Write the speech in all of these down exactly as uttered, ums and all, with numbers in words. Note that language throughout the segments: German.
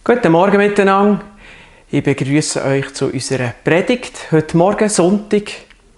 Guten Morgen miteinander. Ich begrüße euch zu unserer Predigt. Heute Morgen, Sonntag.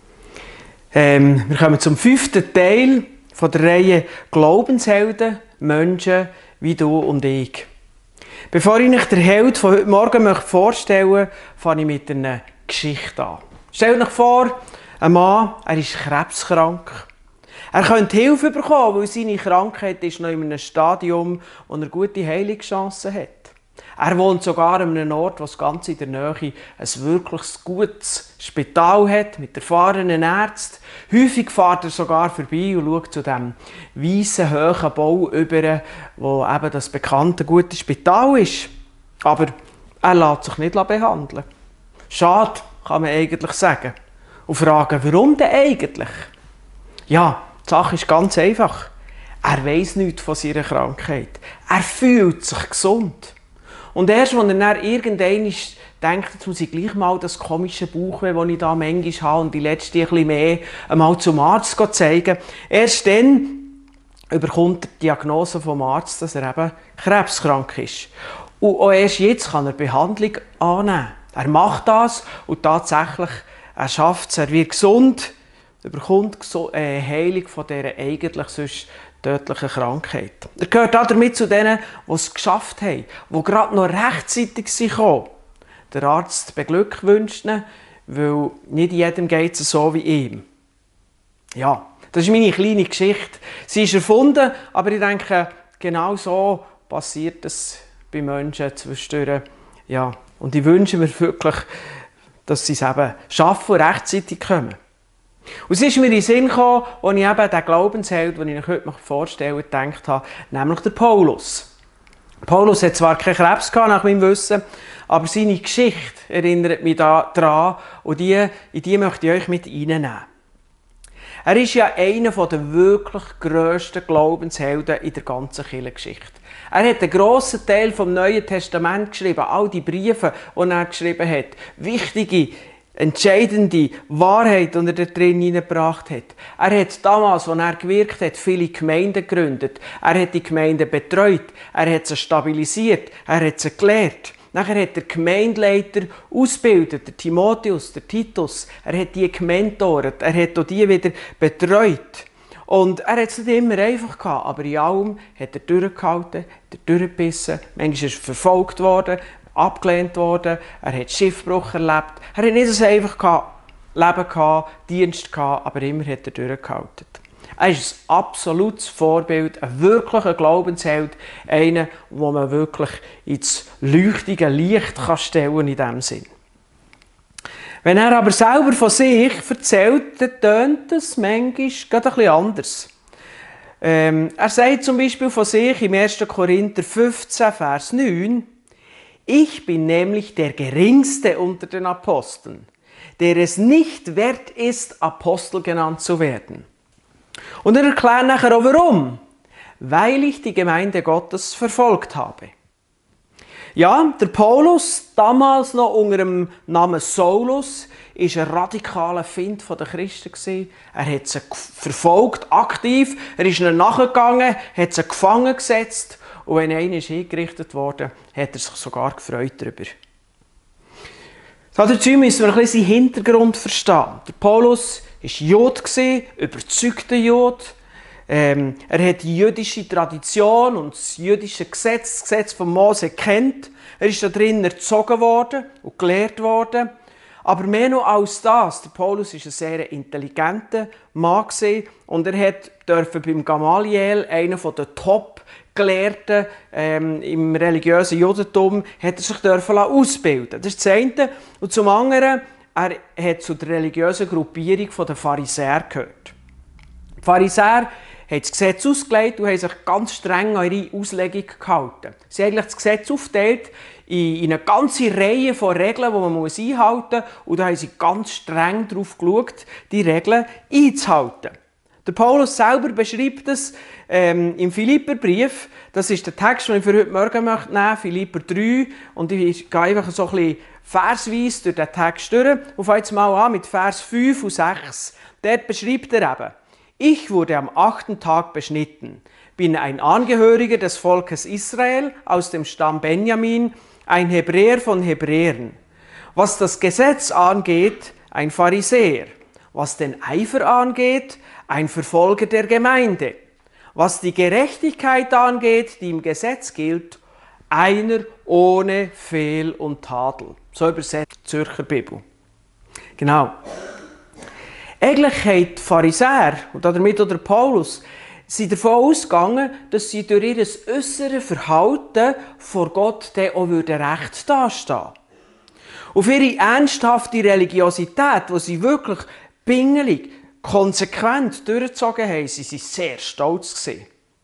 Ähm, wir kommen zum fünften Teil von der Reihe Glaubenshelden, Menschen wie du und ich. Bevor ich euch den Held von heute Morgen möchte vorstellen, fange ich mit einer Geschichte an. Stellt euch vor, ein Mann, er ist krebskrank. Er könnte Hilfe bekommen, weil seine Krankheit ist noch in einem Stadium, wo er gute Heilungschancen hat. Er wohnt sogar an einem Ort, wo es ganz in der Nähe ein wirklich gutes Spital hat, mit erfahrenen Ärzten. Häufig fährt er sogar vorbei und schaut zu diesem weißen, hohen Bau über, wo eben das bekannte gute Spital ist. Aber er lässt sich nicht behandeln. Schade, kann man eigentlich sagen. Und fragen, warum denn eigentlich? Ja, die Sache ist ganz einfach. Er weiss nichts von seiner Krankheit. Er fühlt sich gesund. Und erst, als er dann irgendwann denkt, jetzt muss ich gleich mal das komische Bauchweh, das ich da manchmal habe und die letzte ein bisschen mehr, einmal zum Arzt zeigen, erst dann bekommt er die Diagnose vom Arzt, dass er eben krebskrank ist. Und auch erst jetzt kann er Behandlung annehmen. Er macht das und tatsächlich, er schafft es, er wird gesund, er bekommt eine Heilung von dieser eigentlich sonst tödlichen Krankheit. Er gehört damit zu denen, die es geschafft haben, die gerade noch rechtzeitig kamen. Der Arzt beglückwünscht ihn, weil nicht jedem geht es so wie ihm. Ja, das ist meine kleine Geschichte. Sie ist erfunden, aber ich denke, genau so passiert es bei Menschen zwischendurch. Ja, und ich wünsche mir wirklich, dass sie es eben schaffen und rechtzeitig kommen. Und es ist mir in den Sinn gekommen, als ich eben den Glaubensheld, den ich euch heute vorstellen möchte, gedacht habe, nämlich der Paulus. Paulus hat zwar keinen Krebs gehabt, nach meinem Wissen, aber seine Geschichte erinnert mich daran und die, in die möchte ich euch mit reinnehmen. Er ist ja einer der wirklich grössten Glaubenshelden in der ganzen Kirchengeschichte. Er hat einen grossen Teil vom Neuen Testament geschrieben, all die Briefe, die er geschrieben hat, wichtige, entscheidende Wahrheit, die er da drin hineingebracht hat. Er hat damals, als er gewirkt hat, viele Gemeinden gegründet. Er hat die Gemeinden betreut. Er hat sie stabilisiert. Er hat sie gelehrt. Nachher hat der Gemeindeleiter ausgebildet, der Timotheus, der Titus. Er hat die gementort. Er hat auch die wieder betreut. Und er hat es nicht immer einfach gehabt, aber in allem hat er durchgehalten, hat er durchgebissen. Manchmal ist er verfolgt worden, abgelehnt worden, er hat Schiffbruch erlebt. Er hat nicht ein einfaches Leben gehabt, Dienst gehabt, aber immer hat er durchgehalten. Er ist ein absolutes Vorbild, ein wirklicher Glaubensheld, einer, den man wirklich ins leuchtige Licht kann stellen in diesem Sinn. Wenn er aber selber von sich erzählt, dann tönt es manchmal gerade ein bisschen anders. Ähm, er sagt zum Beispiel von sich im ersten Korinther fünfzehn, Vers neun, ich bin nämlich der Geringste unter den Aposteln, der es nicht wert ist, Apostel genannt zu werden. Und er erklärt nachher auch warum. Weil ich die Gemeinde Gottes verfolgt habe. Ja, der Paulus, damals noch unter dem Namen Saulus, war ein radikaler Find der Christen. Er hat sie verfolgt, aktiv, er ist ihnen nachgegangen, hat sie gefangen gesetzt. Und wenn einer hingerichtet wurde, hat er sich sogar gefreut darüber. Dazu müssen wir ein bisschen seinen Hintergrund verstehen. Der Paulus war Jude, überzeugter Jude. Ähm, er hat die jüdische Tradition und das jüdische Gesetz, das Gesetz von Mose kennt. Er ist da drin erzogen worden und gelehrt worden. Aber mehr noch als das, der Paulus war ein sehr intelligenter Mann und er durfte beim Gamaliel, einer der Top-Gelehrten ähm, im religiösen Judentum, hat er sich dürfen ausbilden. Das ist das eine. Und zum anderen, er hat zu der religiösen Gruppierung der Pharisäer gehört. Die Pharisäer haben das Gesetz ausgelegt und haben sich ganz streng an ihre Auslegung gehalten. Sie haben das Gesetz aufgeteilt in eine ganze Reihe von Regeln, die man einhalten muss. Und da haben sie ganz streng darauf geschaut, die Regeln einzuhalten. Der Paulus selber beschreibt es ähm, im Philipperbrief. Das ist der Text, den ich für heute Morgen nehmen möchte, Philipper drei. Und ich gehe einfach so ein bisschen versweise durch den Text durch. Und fange jetzt mal an mit Vers fünf und sechs. Dort beschreibt er eben, ich wurde am achten Tag beschnitten, bin ein Angehöriger des Volkes Israel aus dem Stamm Benjamin, ein Hebräer von Hebräern. Was das Gesetz angeht, ein Pharisäer. Was den Eifer angeht, ein Verfolger der Gemeinde. Was die Gerechtigkeit angeht, die im Gesetz gilt, einer ohne Fehl und Tadel. So übersetzt die Zürcher Bibel. Genau. Eigentlich haben die Pharisäer, und damit auch der Paulus, sind davon ausgegangen, dass sie durch ihr äußeres Verhalten vor Gott dann auch recht dastehen. Auf ihre ernsthafte Religiosität, die sie wirklich pingelig, konsequent durchgezogen haben, sie waren sehr stolz gewesen.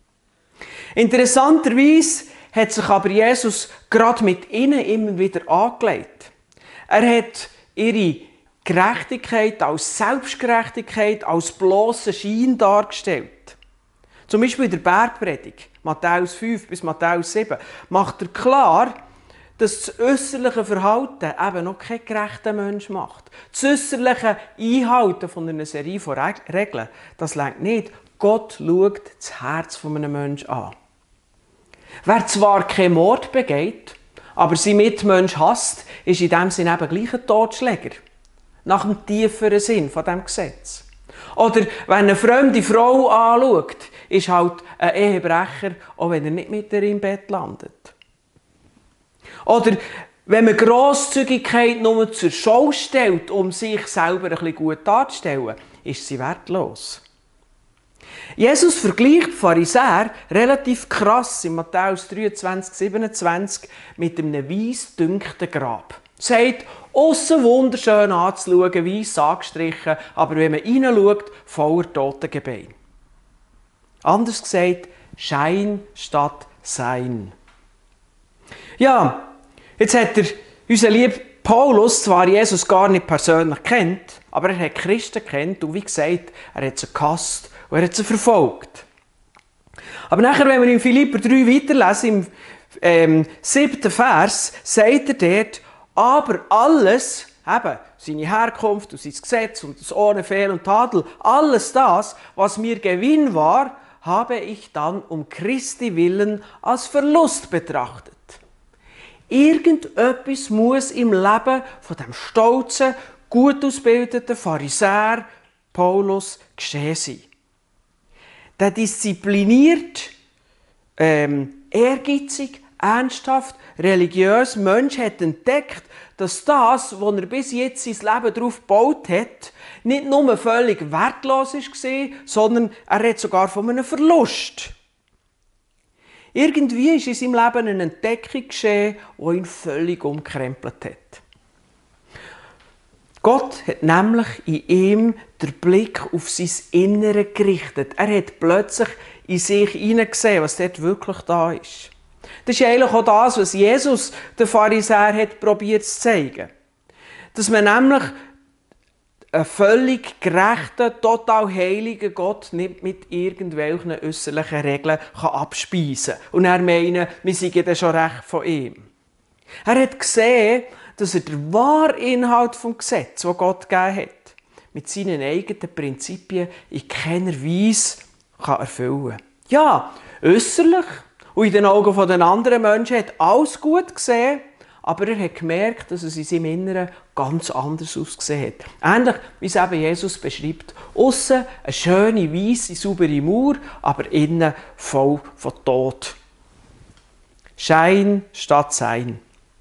Interessanterweise hat sich aber Jesus gerade mit ihnen immer wieder angelegt. Er hat ihre Gerechtigkeit als Selbstgerechtigkeit, als bloßen Schein dargestellt. Zum Beispiel in der Bergpredigt, Matthäus fünf bis Matthäus sieben, macht er klar, dass das äußerliche Verhalten eben noch kein gerechter Mensch macht. Das äußerliche Einhalten von einer Serie von Regeln, das reicht nicht. Gott schaut das Herz von einem Menschen an. Wer zwar keinen Mord begeht, aber seinen Mitmensch hasst, ist in diesem Sinne eben gleich ein Totschläger. Nach dem tieferen Sinn von diesem Gesetz. Oder wenn eine fremde Frau anschaut, ist halt ein Ehebrecher, auch wenn er nicht mit ihr im Bett landet. Oder wenn man Grosszügigkeit nur zur Schau stellt, um sich selber ein bisschen gut darzustellen, ist sie wertlos. Jesus vergleicht die Pharisäer relativ krass in Matthäus dreiundzwanzig, siebenundzwanzig mit einem weiss dünkten Grab. Er sagt, aussen wunderschön anzuschauen, weiss angestrichen, aber wenn man hineinschaut, voller Totengebeine. Anders gesagt, Schein statt Sein. Ja, jetzt hat er, unser lieber Paulus, zwar Jesus gar nicht persönlich kennt, aber er hat Christen kennt und wie gesagt, er hat sie gehasst und er hat sie verfolgt. Aber nachher, wenn wir in Philipper drei weiterlesen, im ähm, siebten Vers, sagt er dort, aber alles, eben seine Herkunft und sein Gesetz und das ohne Fehl und Tadel, alles das, was mir Gewinn war, habe ich dann um Christi willen als Verlust betrachtet. Irgendetwas muss im Leben von dem stolzen, gut ausgebildeten Pharisäer Paulus geschehen sein. Der diszipliniert, ähm, ehrgeizig, ernsthaft, religiös Mensch hat entdeckt, dass das, was er bis jetzt sein Leben darauf gebaut hat, nicht nur völlig wertlos war, sondern er hat sogar von einem Verlust. Irgendwie ist in seinem Leben eine Entdeckung geschehen, die ihn völlig umkrempelt hat. Gott hat nämlich in ihm den Blick auf sein Innere gerichtet. Er hat plötzlich in sich hineingesehen, was dort wirklich da ist. Das ist eigentlich auch das, was Jesus den Pharisäern hat probiert zu zeigen. Dass man nämlich einen völlig gerechten, total heiligen Gott nicht mit irgendwelchen äußerlichen Regeln abspeisen kann. Und er meinen, wir seien dann schon recht von ihm. Er hat gesehen, dass er den wahren Inhalt des Gesetzes, das Gott gegeben hat, mit seinen eigenen Prinzipien in keiner Weise erfüllen kann. Ja, äußerlich und in den Augen der anderen Menschen hat alles gut gesehen, aber er hat gemerkt, dass es in seinem Inneren ganz anders ausgesehen hat. Ähnlich wie es eben Jesus beschreibt. Aussen eine schöne, weisse, saubere Mauer, aber innen voll von Tod. Schein statt Sein.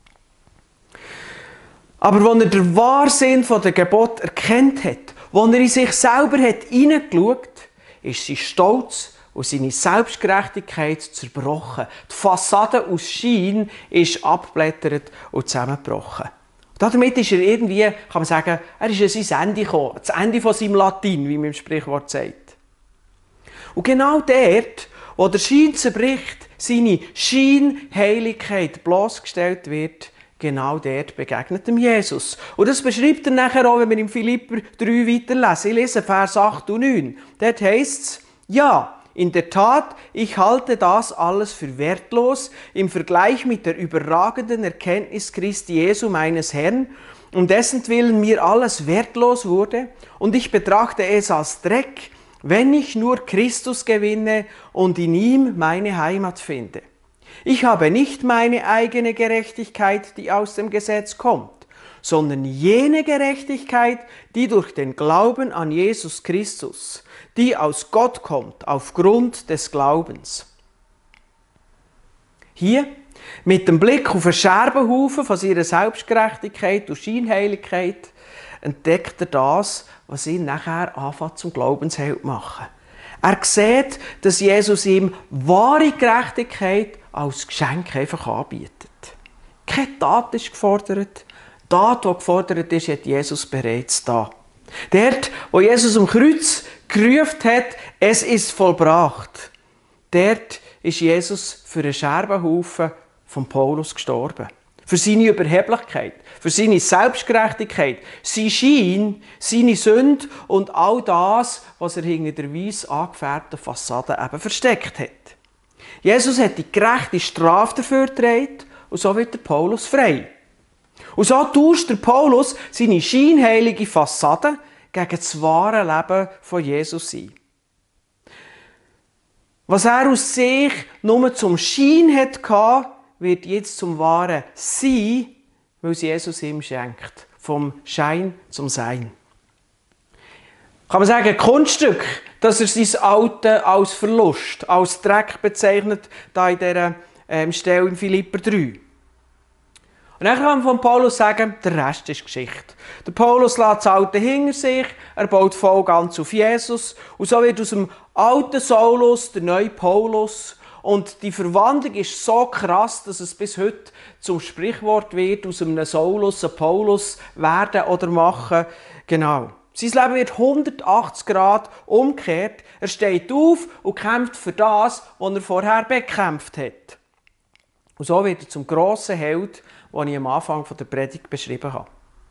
Aber als er den wahren Sinn der Gebote erkannt hat, als er in sich selber hineingeschaut hat, ist sein Stolz und seine Selbstgerechtigkeit zerbrochen. Die Fassade aus Schein ist abgeblättert und zusammengebrochen. Damit ist er irgendwie, kann man sagen, er ist an sein Ende gekommen, das Ende von seinem Latin, wie man im Sprichwort sagt. Und genau dort, wo der Schein zerbricht, seine Scheinheiligkeit bloßgestellt wird, genau dort begegnet ihm Jesus. Und das beschreibt er nachher auch, wenn wir in Philipper drei weiterlesen. Ich lese Vers acht und neun. Dort heisst es, ja, in der Tat, ich halte das alles für wertlos im Vergleich mit der überragenden Erkenntnis Christi Jesu, meines Herrn, um dessen Willen mir alles wertlos wurde, und ich betrachte es als Dreck, wenn ich nur Christus gewinne und in ihm meine Heimat finde. Ich habe nicht meine eigene Gerechtigkeit, die aus dem Gesetz kommt, sondern jene Gerechtigkeit, die durch den Glauben an Jesus Christus, die aus Gott kommt, aufgrund des Glaubens. Hier, mit dem Blick auf einen Scherbenhaufen von seiner Selbstgerechtigkeit und Scheinheiligkeit, entdeckt er das, was ihn nachher anfängt zum Glaubensheld machen. Er sieht, dass Jesus ihm wahre Gerechtigkeit als Geschenk einfach anbietet. Keine Tat ist gefordert. Die Tat, die gefordert ist, hat Jesus bereits da. Dort, wo Jesus am Kreuz gerufen hat, es ist vollbracht. Dort ist Jesus für einen Scherbenhaufen von Paulus gestorben. Für seine Überheblichkeit, für seine Selbstgerechtigkeit, sein Schein, seine Sünde und all das, was er hinter der weiss angefärbten Fassade eben versteckt hat. Jesus hat die gerechte Strafe dafür getragen und so wird der Paulus frei. Und so tauscht der Paulus seine scheinheilige Fassade gegen das wahre Leben von Jesus ein. Was er aus sich nur zum Schein hatte, wird jetzt zum wahren Sein, weil es Jesus ihm schenkt. Vom Schein zum Sein. Kann man sagen, ein Kunststück, dass er sein Alte als Verlust, als Dreck bezeichnet, da in dieser ähm, Stelle in Philipper drei. Und dann kann man von Paulus sagen, der Rest ist Geschichte. Der Paulus lässt das Alte hinter sich, er baut voll ganz auf Jesus und so wird aus dem alten Saulus der neue Paulus. Und die Verwandlung ist so krass, dass es bis heute zum Sprichwort wird, aus einem Saulus ein Paulus werden oder machen. Genau. Sein Leben wird hundertachtzig Grad umgekehrt. Er steht auf und kämpft für das, was er vorher bekämpft hat. Und so wird er zum grossen Held, den ich am Anfang der Predigt beschrieben habe.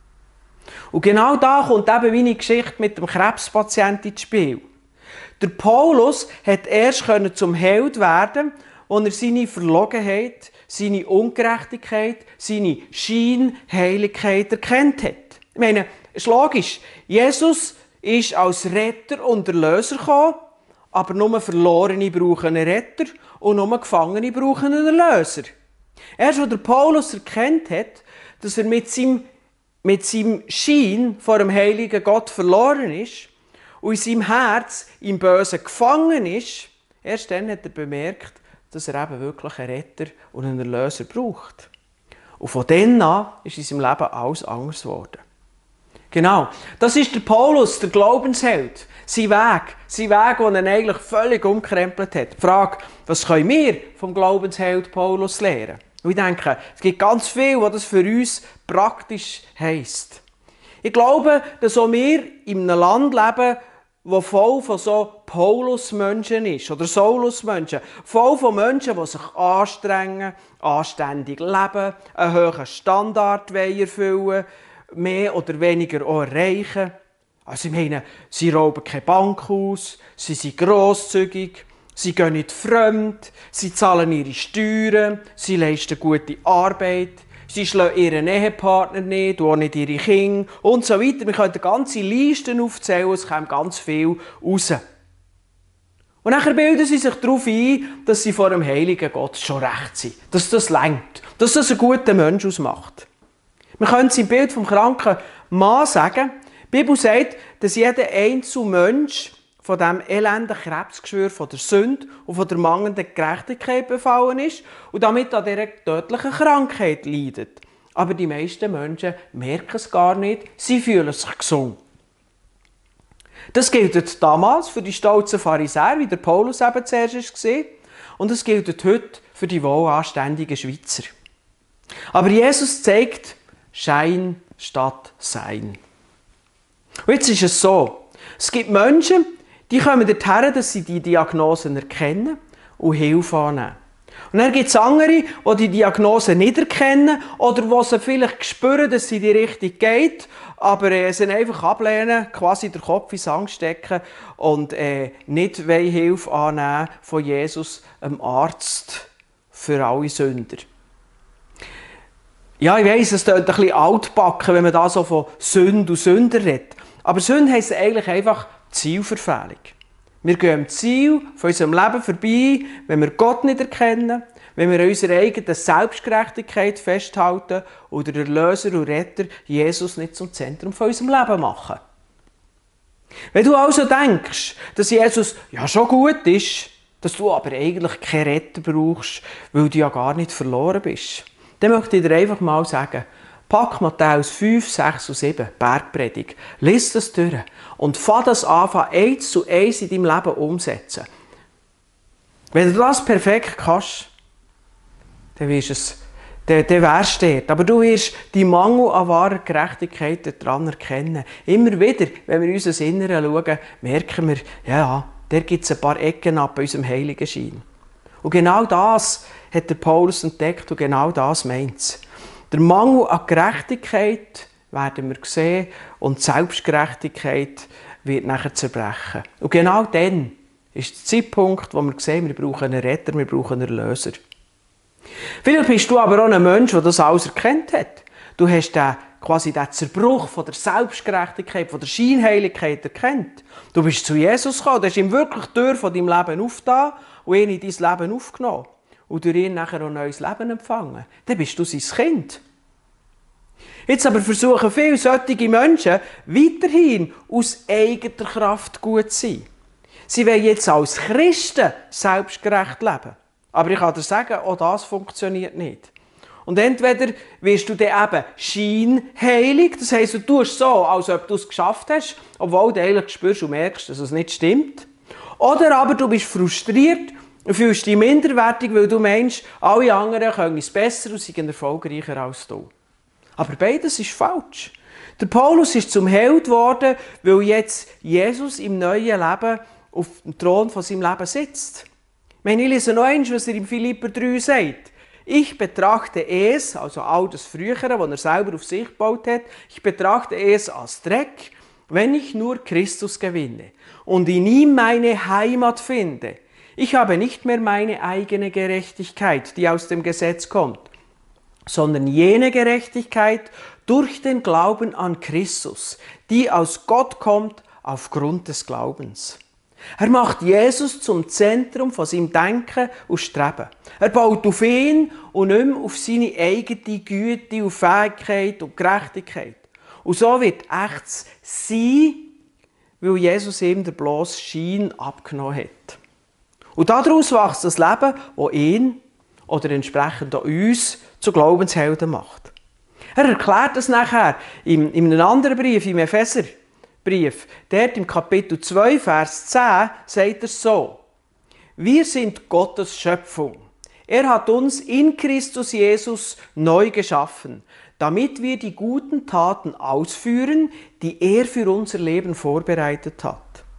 Und genau da kommt eben meine Geschichte mit dem Krebspatienten ins Spiel. Der Paulus hat erst zum Held werden, als er seine Verlogenheit, seine Ungerechtigkeit, seine Scheinheiligkeit erkannt hat. Ich meine, es ist logisch, Jesus ist als Retter und Erlöser gekommen, aber nur Verlorene brauchen einen Retter und nur Gefangene brauchen einen Erlöser. Erst als der Paulus erkannt hat, dass er mit seinem, mit seinem Schein vor dem heiligen Gott verloren ist und in seinem Herz im Bösen gefangen ist, erst dann hat er bemerkt, dass er eben wirklich einen Retter und einen Erlöser braucht. Und von dann an ist in seinem Leben alles anders geworden. Genau, das ist der Paulus, der Glaubensheld. Sein Weg, sein Weg, den er eigentlich völlig umkrempelt hat. Die Frage, was können wir vom Glaubensheld Paulus lernen? Und ich denke, es gibt ganz viel, was das für uns praktisch heisst. Ich glaube, dass auch wir in einem Land leben, das voll von so Paulus-Menschen ist, oder Saulus-Menschen. Voll von Menschen, die sich anstrengen, anständig leben, einen hohen Standard erfüllen, mehr oder weniger auch erreichen. Also ich meine, sie rauben keine Bank aus, sie sind grosszügig, sie gehen nicht fremd, sie zahlen ihre Steuern, sie leisten gute Arbeit, sie schlagen ihren Ehepartner nicht, auch nicht ihre Kinder und so weiter. Wir können ganze Listen aufzählen, es kommt ganz viel raus. Und dann bilden sie sich darauf ein, dass sie vor dem heiligen Gott schon recht sind, dass das reicht, dass das einen guten Mensch ausmacht. Wir können es im Bild vom kranken Mann sagen. Die Bibel sagt, dass jeder einzelne Mensch von diesem elenden Krebsgeschwür, von der Sünde und von der mangelnden Gerechtigkeit befallen ist und damit an dieser tödlichen Krankheit leidet. Aber die meisten Menschen merken es gar nicht, sie fühlen sich gesund. Das gilt damals für die stolzen Pharisäer, wie der Paulus eben zuerst war, und es gilt heute für die wohlanständigen Schweizer. Aber Jesus zeigt Schein statt Sein. Und jetzt ist es so, es gibt Menschen, die kommen dorthin, dass sie die Diagnosen erkennen und Hilfe annehmen. Und dann gibt es andere, die die Diagnose nicht erkennen oder die sie vielleicht spüren, dass sie in die Richtung geht, aber äh, sie einfach ablehnen, quasi den Kopf in den Sand stecken und äh, nicht Hilfe annehmen von Jesus, einem Arzt für alle Sünder. Ja, ich weiss, es klingt ein bisschen altbacken, wenn man da so von Sünde und Sünder redet. Aber Sünde heisst eigentlich einfach Zielverfehlung. Wir gehen am Ziel von unserem Leben vorbei, wenn wir Gott nicht erkennen, wenn wir an unserer eigenen Selbstgerechtigkeit festhalten oder den Erlöser und Retter Jesus nicht zum Zentrum von unserem Leben machen. Wenn du also denkst, dass Jesus ja schon gut ist, dass du aber eigentlich keinen Retter brauchst, weil du ja gar nicht verloren bist, dann möchte ich dir einfach mal sagen, pack Matthäus fünf, sechs und sieben, Bergpredigt, lies das durch und fang das an, eins zu eins in deinem Leben umsetzen. Wenn du das perfekt kannst, dann wirst es, dann, dann wärst du dort. Aber du wirst die Mangel an wahrer Gerechtigkeit daran erkennen. Immer wieder, wenn wir in unser Innere schauen, merken wir, ja, da gibt es ein paar Ecken ab bei unserem heiligen Schein. Und genau das hat der Paulus entdeckt und genau das meint es. Der Mangel an Gerechtigkeit werden wir sehen und die Selbstgerechtigkeit wird nachher zerbrechen. Und genau dann ist der Zeitpunkt, wo wir sehen, wir brauchen einen Retter, wir brauchen einen Erlöser. Vielleicht bist du aber auch ein Mensch, der das alles erkannt hat. Du hast den, quasi den Zerbruch von der Selbstgerechtigkeit, von der Scheinheiligkeit erkannt. Du bist zu Jesus gekommen, du hast ihm wirklich die Tür von deinem Leben aufgetan und ihn in dein Leben aufgenommen. Und durch ihn nachher auch ein neues Leben empfangen. Dann bist du sein Kind. Jetzt aber versuchen viele solche Menschen weiterhin aus eigener Kraft gut zu sein. Sie wollen jetzt als Christen selbstgerecht leben. Aber ich kann dir sagen, auch das funktioniert nicht. Und entweder wirst du dann eben scheinheilig, das heisst, du tust so, als ob du es geschafft hast, obwohl du eigentlich spürst und merkst, dass es nicht stimmt. Oder aber du bist frustriert und fühlst dich minderwertig, weil du meinst, alle anderen können es besser und sind erfolgreicher als du. Aber beides ist falsch. Der Paulus ist zum Held geworden, weil jetzt Jesus im neuen Leben auf dem Thron von seinem Leben sitzt. Ich lese noch einmal, was er in Philipper drei sagt. Ich betrachte es, also all das Frühere, was er selber auf sich gebaut hat, ich betrachte es als Dreck, wenn ich nur Christus gewinne und in ihm meine Heimat finde. Ich habe nicht mehr meine eigene Gerechtigkeit, die aus dem Gesetz kommt, sondern jene Gerechtigkeit durch den Glauben an Christus, die aus Gott kommt aufgrund des Glaubens. Er macht Jesus zum Zentrum von seinem Denken und Streben. Er baut auf ihn und nicht mehr auf seine eigene Güte und Fähigkeit und Gerechtigkeit. Und so wird echtes Sein, weil Jesus ihm den bloßen Schein abgenommen hat. Und daraus wächst das Leben, das ihn oder entsprechend auch uns zu Glaubenshelden macht. Er erklärt das nachher in, in einem anderen Brief, im Epheserbrief. Dort im Kapitel zwei, Vers zehn, sagt er so: Wir sind Gottes Schöpfung. Er hat uns in Christus Jesus neu geschaffen, damit wir die guten Taten ausführen, die er für unser Leben vorbereitet hat.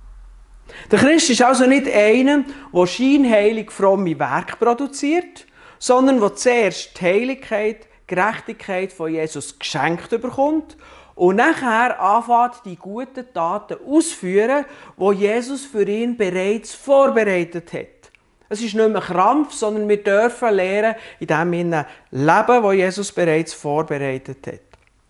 Der Christ ist also nicht einer, der scheinheilig fromme Werke produziert, sondern der zuerst die Heiligkeit, Gerechtigkeit von Jesus geschenkt bekommt und nachher anfängt, die guten Taten auszuführen, die Jesus für ihn bereits vorbereitet hat. Es ist nicht mehr Krampf, sondern wir dürfen lernen, in dem Leben, das Jesus bereits vorbereitet hat.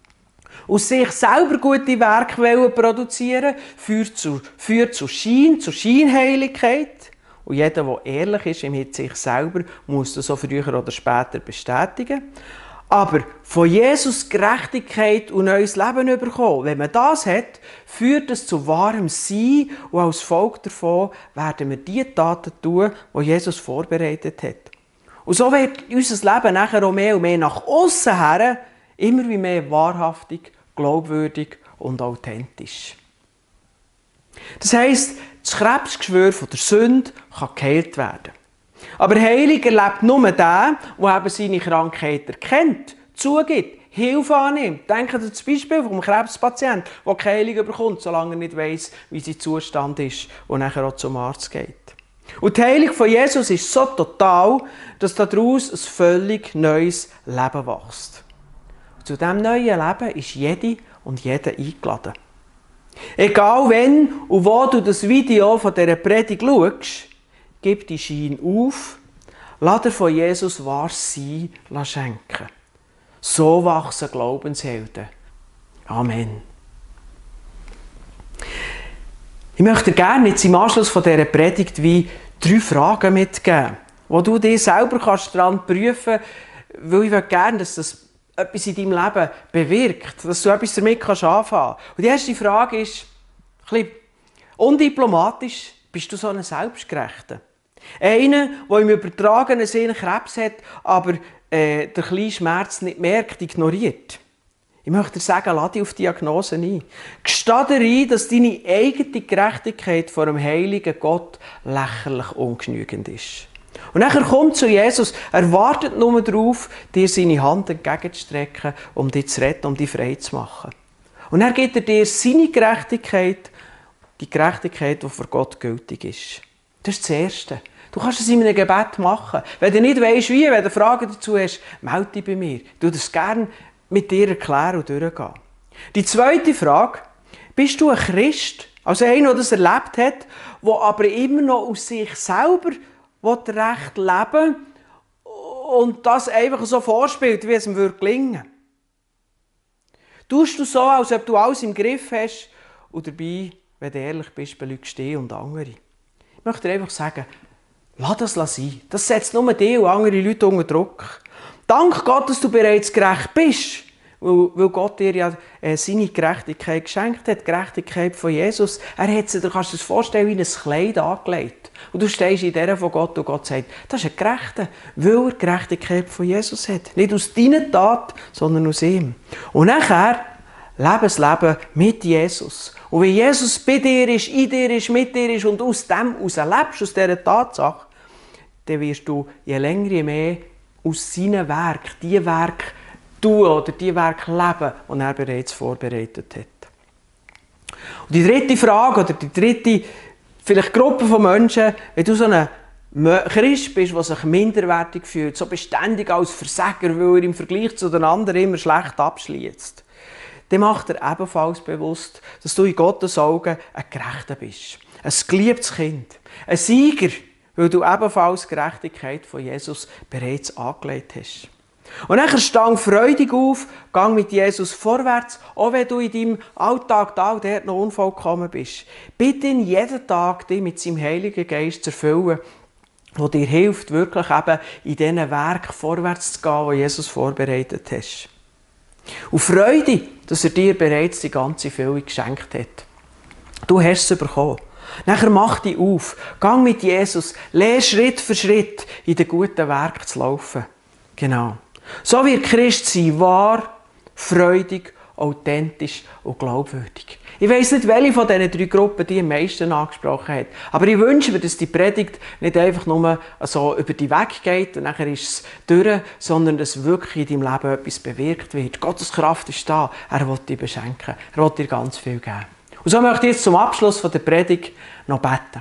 Aus sich selber gute Werke produzieren, führt zu, führt zu Schein, zu Scheinheiligkeit. Und jeder, der ehrlich ist mit sich selber, muss das so früher oder später bestätigen. Aber von Jesus Gerechtigkeit und neues Leben bekommen, wenn man das hat, führt es zu wahrem Sein und als Folge davon werden wir die Taten tun, die Jesus vorbereitet hat. Und so wird unser Leben nachher auch mehr und mehr nach aussen her immer wie mehr wahrhaftig, glaubwürdig und authentisch. Das heisst, das Krebsgeschwür von der Sünde kann geheilt werden. Aber heilig erlebt nur der, der eben seine Krankheit erkennt, zugibt, Hilfe annimmt. Denken Sie zum Beispiel vom Krebspatienten, der keine Heilung bekommt, solange er nicht weiss, wie sein Zustand ist und nachher auch zum Arzt geht. Und die Heilung von Jesus ist so total, dass daraus ein völlig neues Leben wächst. Und zu diesem neuen Leben ist jede und jeder eingeladen. Egal wenn und wo du das Video von dieser Predigt schaust, gib die Schein auf, lass dir von Jesus wahres Sein schenken. So wachsen Glaubenshelden. Amen. Ich möchte dir gerne jetzt im Anschluss von dieser Predigt wie drei Fragen mitgeben, wo du dir selber kannst daran prüfen kannst, weil ich will gerne, dass das etwas in deinem Leben bewirkt, dass du etwas damit kannst anfangen kannst. Und die erste Frage ist, ein bisschen undiplomatisch, bist du so ein Selbstgerechter? Einer, der im übertragenen Sinne Krebs hat, aber äh, den kleinen Schmerz nicht merkt, ignoriert. Ich möchte dir sagen, lass dich auf die Diagnose ein. Gesteh dir ein, dass deine eigene Gerechtigkeit vor dem heiligen Gott lächerlich ungenügend ist. Und dann komm zu Jesus, er wartet nur darauf, dir seine Hand entgegenzustrecken, um dich zu retten, um dich frei zu machen. Und dann gibt er dir seine Gerechtigkeit, die Gerechtigkeit, die vor Gott gültig ist. Das ist das Erste. Du kannst es in einem Gebet machen. Wenn du nicht weisst, wie, wenn du Fragen dazu hast, melde dich bei mir. Du das gerne mit dir erklären und durchgehen. Die zweite Frage, bist du ein Christ, also einer, der das erlebt hat, der aber immer noch aus sich selber recht leben und das einfach so vorspielt, wie es ihm gelingen würde? Tust du so, als ob du alles im Griff hast und dabei, wenn du ehrlich bist, belügst dich und andere? Ich möchte dir einfach sagen, lass das sein. Das setzt nur dich und andere Leute unter Druck. Dank Gott, dass du bereits gerecht bist, weil, weil Gott dir ja äh, seine Gerechtigkeit geschenkt hat, die Gerechtigkeit von Jesus. Er hat sie, du kannst dir das vorstellen, wie ein Kleid angelegt. Und du stehst in der von Gott und Gott sagt, das ist ein Gerechter, weil er die Gerechtigkeit von Jesus hat. Nicht aus deiner Tat, sondern aus ihm. Und nachher lebe das Leben mit Jesus. Und wenn Jesus bei dir ist, in dir ist, mit dir ist und aus dem heraus lebst, aus dieser Tatsache, dann wirst du je länger, je mehr aus seinen Werken, die Werke tun oder die Werke leben, die er bereits vorbereitet hat. Und die dritte Frage oder die dritte vielleicht Gruppe von Menschen, wenn du so ein Christ bist, der sich minderwertig fühlt, so beständig als Versager, weil er im Vergleich zu den anderen immer schlecht abschließt, dann macht er ebenfalls bewusst, dass du in Gottes Augen ein Gerechter bist. Ein geliebtes Kind. Ein Sieger, weil du ebenfalls die Gerechtigkeit von Jesus bereits angelegt hast. Und dann stang freudig auf, gang mit Jesus vorwärts, auch wenn du in deinem Alltag da und dort noch unvollkommen bist. Bitte ihn jeden Tag, dich mit seinem Heiligen Geist zu erfüllen, der dir hilft, wirklich eben in diesen Werk vorwärts zu gehen, die Jesus vorbereitet hast. Und Freude, dass er dir bereits die ganze Fülle geschenkt hat. Du hast es bekommen. Nachher mach dich auf, gang mit Jesus, lerne Schritt für Schritt in den guten Werk zu laufen. Genau. So wird Christ sein, wahr, freudig, authentisch und glaubwürdig. Ich weiss nicht, welche von diesen drei Gruppen die am meisten angesprochen hat. Aber ich wünsche mir, dass die Predigt nicht einfach nur so über die Weg geht und nachher ist es durch, sondern dass wirklich in deinem Leben etwas bewirkt wird. Gottes Kraft ist da. Er will dich beschenken. Er will dir ganz viel geben. Und so möchte ich jetzt zum Abschluss der Predigt noch beten.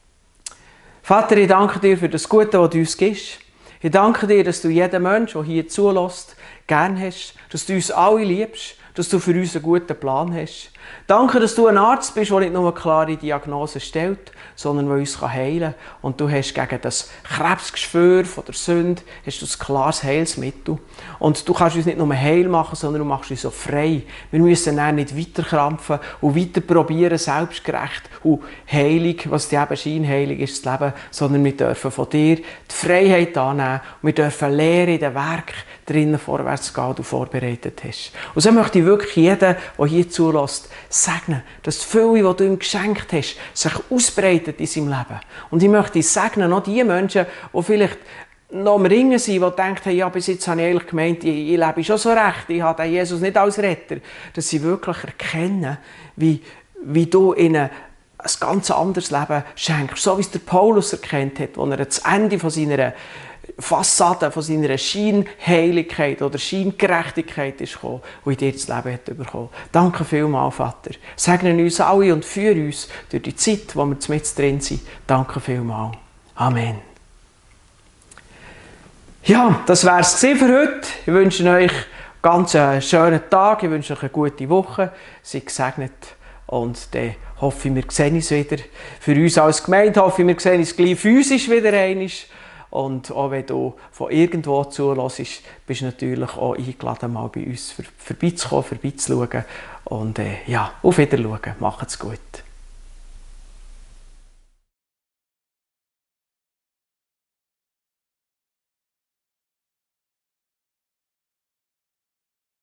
Vater, ich danke dir für das Gute, das du uns gibst. Ich danke dir, dass du jeden Menschen, der hier zulässt, gern hast, dass du uns alle liebst, dass du für uns einen guten Plan hast. Danke, dass du ein Arzt bist, der nicht nur eine klare Diagnose stellt, sondern der uns heilen kann. Und du hast gegen das Krebsgeschwür von der Sünde hast du ein klares Heilsmittel. Und du kannst uns nicht nur heil machen, sondern du machst uns auch frei. Wir müssen dann nicht weiterkrampfen und weiter probieren, selbstgerecht und heilig, was dir eben scheinheilig ist, zu leben, sondern wir dürfen von dir die Freiheit annehmen und wir dürfen lernen, in den Werk drinnen vorwärts zu gehen, die du vorbereitet hast. Und so möchte ich wirklich jeden, der hier zulässt, segnen, dass die Fülle, die du ihm geschenkt hast, sich ausbreitet in seinem Leben. Und ich möchte segnen, auch die Menschen, die vielleicht noch am Ringen sind, die denken, ja, bis jetzt habe ich eigentlich gemeint, ich, ich lebe schon so recht, ich habe den Jesus nicht als Retter, dass sie wirklich erkennen, wie, wie du ihnen ein ganz anderes Leben schenkst. So wie es der Paulus erkannt hat, als er das Ende von seiner Fassade, von seiner Scheinheiligkeit oder Scheingerechtigkeit ist gekommen, die in dir das Leben hat bekommen. Danke vielmals, Vater. Segne uns alle und führe uns durch die Zeit, wo wir mit drin sind. Danke vielmals. Amen. Ja, das wäre es für heute. Ich wünsche euch ganz einen schönen Tag, ich wünsche euch eine gute Woche. Seid gesegnet und dann hoffe ich, wir sehen uns wieder. Für uns als Gemeinde hoffe ich, wir sehen uns gleich physisch wieder einmal. Und auch wenn du von irgendwo zuhörst, bist du natürlich auch eingeladen, mal bei uns vorbeizukommen, vorbeizuschauen. Und äh, ja, auf Wiedersehen. Macht's gut.